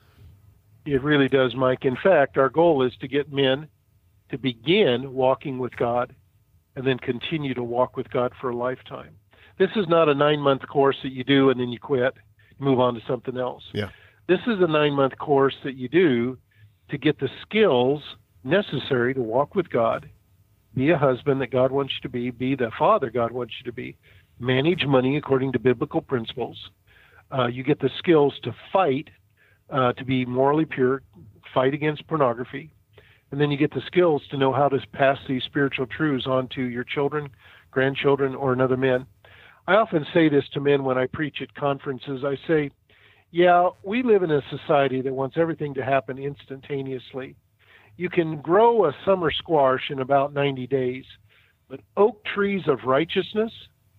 It really does, Mike. In fact, our goal is to get men to begin walking with God and then continue to walk with God for a lifetime. This is not a 9-month course that you do and then you quit, move on to something else.
Yeah.
This is a 9-month course that you do to get the skills necessary to walk with God, be a husband that God wants you to be the father God wants you to be, manage money according to biblical principles. You get the skills to fight, to be morally pure, fight against pornography. And then you get the skills to know how to pass these spiritual truths on to your children, grandchildren, or another man. I often say this to men when I preach at conferences. I say, yeah, we live in a society that wants everything to happen instantaneously. You can grow a summer squash in about 90 days, but oak trees of righteousness,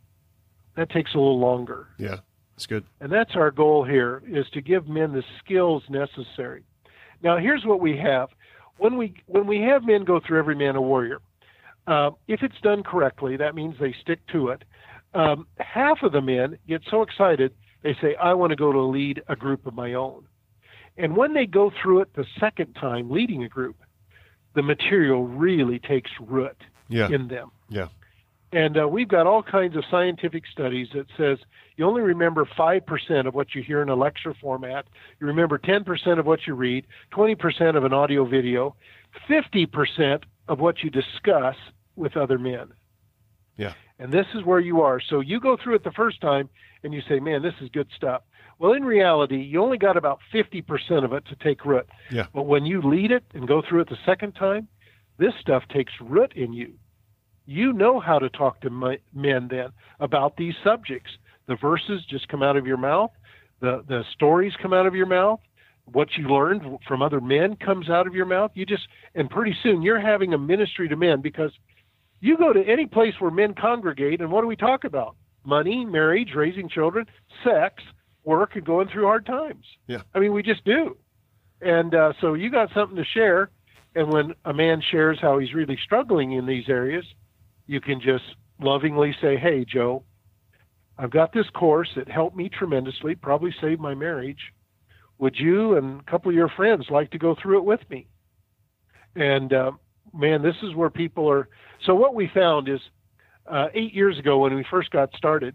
that takes a little longer.
Yeah, that's good. And
that's our goal here, is to give men the skills necessary. Now, here's what we have. When we have men go through Every Man a Warrior, if it's done correctly, that means they stick to it. half of the men get so excited, they say, I want to go to lead a group of my own. And when they go through it the second time leading a group, the material really takes root in them.
Yeah.
And we've got all kinds of scientific studies that says you only remember 5% of what you hear in a lecture format. You remember 10% of what you read, 20% of an audio video, 50% of what you discuss with other men.
Yeah.
And this is where you are. So you go through it the first time and you say, man, this is good stuff. Well, in reality, you only got about 50% of it to take root.
Yeah.
But when you lead it and go through it the second time, this stuff takes root in you. You know how to talk to men then about these subjects. The verses just come out of your mouth. The stories come out of your mouth. What you learned from other men comes out of your mouth. And pretty soon you're having a ministry to men, because you go to any place where men congregate, and what do we talk about? Money, marriage, raising children, sex, work, and going through hard times.
Yeah.
I mean, we just do. And so you got something to share. And when a man shares how he's really struggling in these areas, you can just lovingly say, hey, Joe, I've got this course. It helped me tremendously, probably saved my marriage. Would you and a couple of your friends like to go through it with me? And, man, this is where people are. So what we found is 8 years ago when we first got started,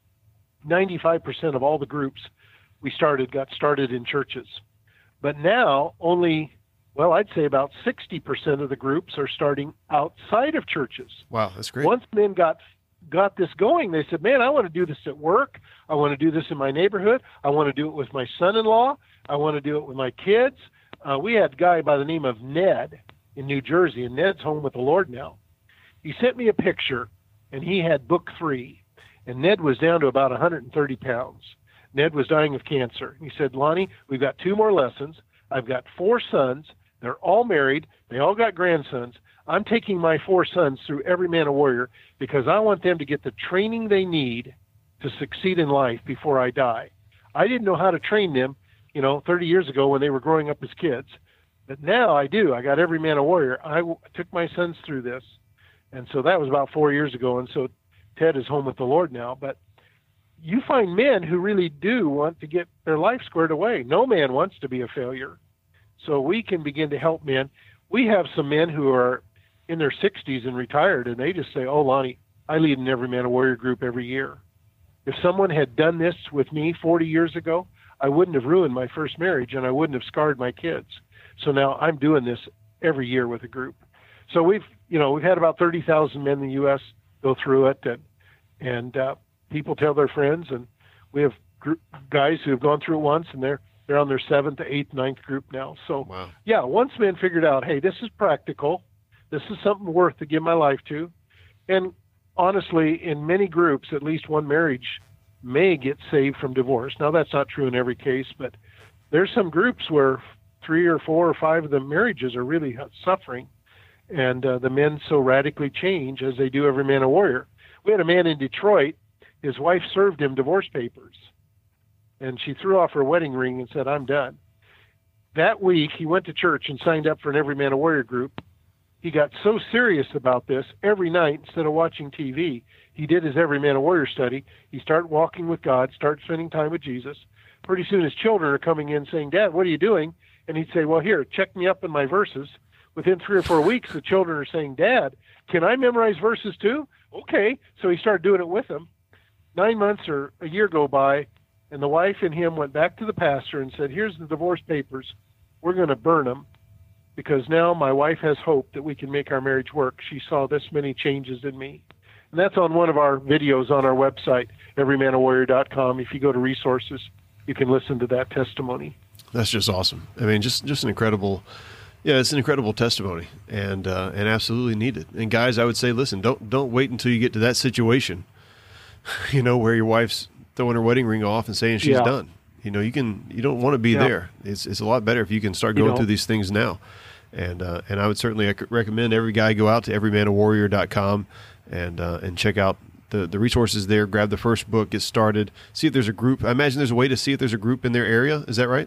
95% of all the groups we started got started in churches. But now only, well, I'd say about 60% of the groups are starting outside of churches.
Wow, that's great.
Once men got this going, they said, man, I want to do this at work. I want to do this in my neighborhood. I want to do it with my son-in-law. I want to do it with my kids. We had a guy by the name of Ned in New Jersey, and Ned's home with the Lord now. He sent me a picture, and he had book 3, and Ned was down to about 130 pounds. Ned was dying of cancer. He said, Lonnie, we've got 2 more lessons. I've got 4 sons. They're all married. They all got grandsons. I'm taking my 4 sons through Every Man a Warrior because I want them to get the training they need to succeed in life before I die. I didn't know how to train them, 30 years ago when they were growing up as kids. But now I do. I got Every Man a Warrior. I took my sons through this. And so that was about 4 years ago. And so Ted is home with the Lord now. But you find men who really do want to get their life squared away. No man wants to be a failure. So we can begin to help men. We have some men who are in their 60s and retired, and they just say, oh, Lonnie, I lead an Every Man a Warrior group every year. If someone had done this with me 40 years ago, I wouldn't have ruined my first marriage, and I wouldn't have scarred my kids. So now I'm doing this every year with a group. So we've had about 30,000 men in the U.S. go through it, and people tell their friends, and we have guys who have gone through it once, and they're on their 7th, 8th, 9th group now. So,
wow.
Yeah, once men figured out, hey, this is practical, this is something worth to give my life to, and honestly, in many groups, at least one marriage may get saved from divorce. Now, that's not true in every case, but there's some groups where 3 or 4 or 5 of the marriages are really suffering, and the men so radically change as they do Every Man a Warrior. We had a man in Detroit. His wife served him divorce papers, and she threw off her wedding ring and said, I'm done. That week, he went to church and signed up for an Every Man a Warrior group. He got so serious about this, every night, instead of watching TV, he did his Every Man a Warrior study. He started walking with God, started spending time with Jesus. Pretty soon his children are coming in saying, Dad, what are you doing? And he'd say, well, here, check me up in my verses. Within 3 or 4 weeks, the children are saying, Dad, can I memorize verses too? Okay. So he started doing it with them. 9 months or a year go by, and the wife and him went back to the pastor and said, here's the divorce papers. We're going to burn them because now my wife has hope that we can make our marriage work. She saw this many changes in me. And that's on one of our videos on our website, everymanawarrior.com. If you go to resources, you can listen to that testimony.
That's just awesome. I mean, just an incredible, it's an incredible testimony and absolutely needed. And guys, I would say, listen, don't wait until you get to that situation, where your wife's throwing her wedding ring off and saying she's done. You don't want to be there. It's a lot better if you can start going through these things now. And I would certainly recommend every guy go out to everymanawarrior.com and check out the resources there. Grab the first book, get started, see if there's a group. I imagine there's a way to see if there's a group in their area. Is that right?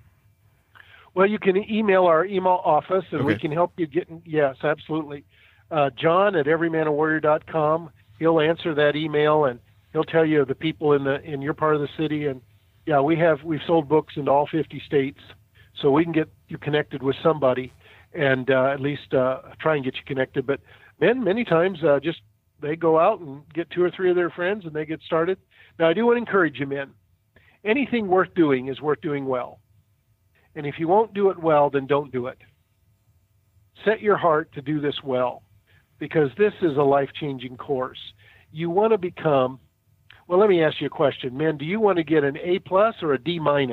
Well, you can email our email office, and we can help you get. Yes, absolutely. John at everymanawarrior.com. He'll answer that email, and He'll tell you the people in your part of the city. And yeah, we've sold books into all 50 states, so we can get you connected with somebody, and at least try and get you connected. But men, many times, just they go out and get 2 or 3 of their friends, and they get started. Now, I do want to encourage you, men. Anything worth doing is worth doing well. And if you won't do it well, then don't do it. Set your heart to do this well, because this is a life-changing course. You want to become, well, let me ask you a question. Men, do you want to get an A+ or a D-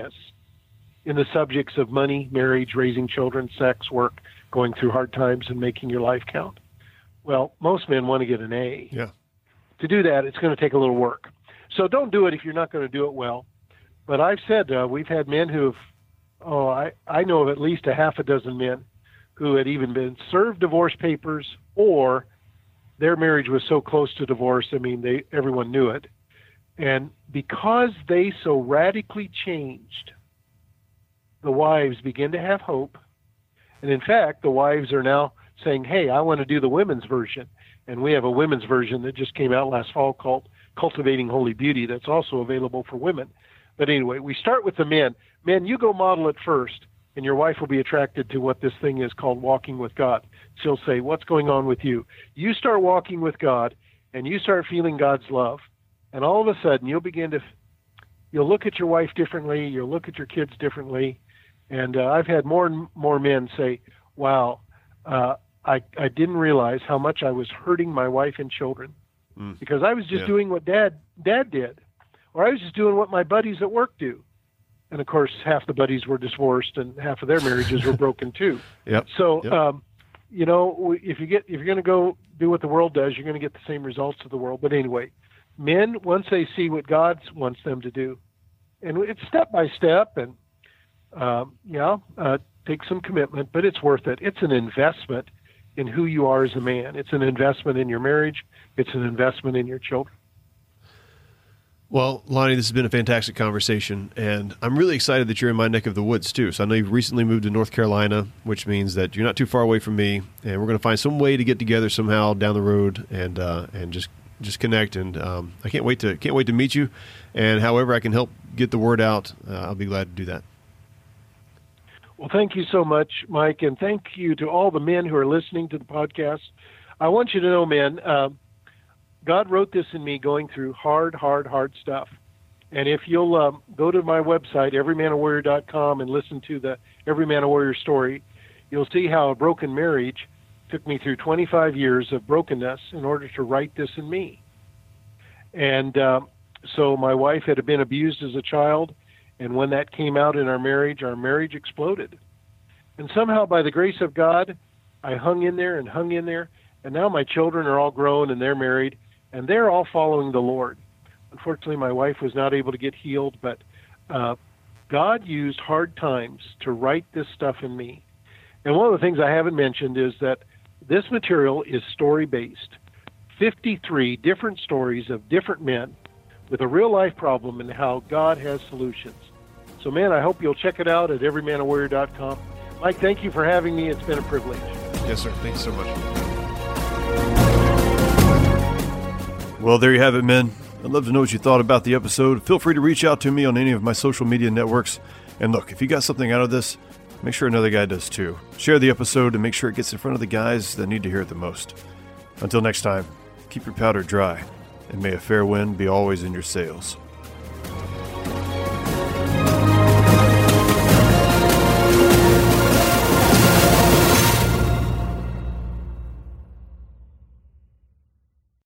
in the subjects of money, marriage, raising children, sex, work, going through hard times, and making your life count? Well, most men want to get an A.
Yeah.
To do that, it's going to take a little work. So don't do it if you're not going to do it well. But I've said we've had men who've, I know of at least a half a dozen men who had even been served divorce papers, or their marriage was so close to divorce, I mean, everyone knew it. And because they so radically changed, the wives begin to have hope. And in fact, the wives are now saying, hey, I want to do the women's version. And we have a women's version that just came out last fall called Cultivating Holy Beauty that's also available for women. But anyway, we start with the men. Men, you go model it first, and your wife will be attracted to what this thing is called walking with God. She'll say, what's going on with you? You start walking with God, and you start feeling God's love, and all of a sudden you'll look at your wife differently, you'll look at your kids differently. And I've had more and more men say, wow, I didn't realize how much I was hurting my wife and children because I was just doing what dad did, or I was just doing what my buddies at work do. And of course, half the buddies were divorced and half of their marriages were broken too.
Yep.
So, if you're going to go do what the world does, you're going to get the same results of the world. But anyway, men, once they see what God wants them to do, and it's step by step, and take some commitment, but it's worth it. It's an investment in who you are as a man. It's an investment in your marriage. It's an investment in your children.
Well, Lonnie, this has been a fantastic conversation, and I'm really excited that you're in my neck of the woods, too. So I know you've recently moved to North Carolina, which means that you're not too far away from me, and we're going to find some way to get together somehow down the road and just connect. And I can't wait to meet you, and however I can help get the word out, I'll be glad to do that.
Well, thank you so much, Mike, and thank you to all the men who are listening to the podcast. I want you to know, men, God wrote this in me going through hard stuff. And if you'll go to my website, everymanawarrior.com, and listen to the Every Man a Warrior story, you'll see how a broken marriage took me through 25 years of brokenness in order to write this in me. And so my wife had been abused as a child, and when that came out in our marriage exploded. And somehow, by the grace of God, I hung in there, and now my children are all grown and they're married, and they're all following the Lord. Unfortunately, my wife was not able to get healed, but God used hard times to write this stuff in me. And one of the things I haven't mentioned is that this material is story-based. 53 different stories of different men with a real-life problem and how God has solutions. So, man, I hope you'll check it out at everymanawarrior.com. Mike, thank you for having me. It's been a privilege.
Yes, sir. Thank you so much. Well, there you have it, men. I'd love to know what you thought about the episode. Feel free to reach out to me on any of my social media networks. And look, if you got something out of this, make sure another guy does too. Share the episode and make sure it gets in front of the guys that need to hear it the most. Until next time, keep your powder dry, and may a fair wind be always in your sails.